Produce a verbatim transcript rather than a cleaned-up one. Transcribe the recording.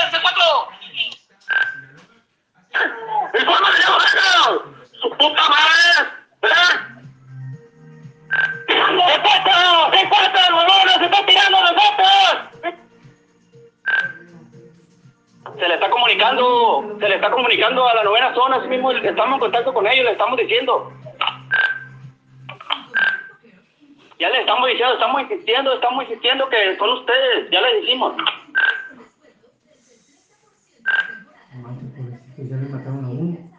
C cuatro! ¡Infórmame de nosotros! ¡Su puta madre! ¿Verdad? ¡C cuatro! ¡C cuatro! ¡El huevón nos está tirando a nosotros! Se le está comunicando, se le está comunicando a la novena zona, así mismo estamos en contacto con ellos, le estamos diciendo. Ya le estamos diciendo, estamos insistiendo, estamos insistiendo que son ustedes, ya les decimos. Ya le mataron a uno.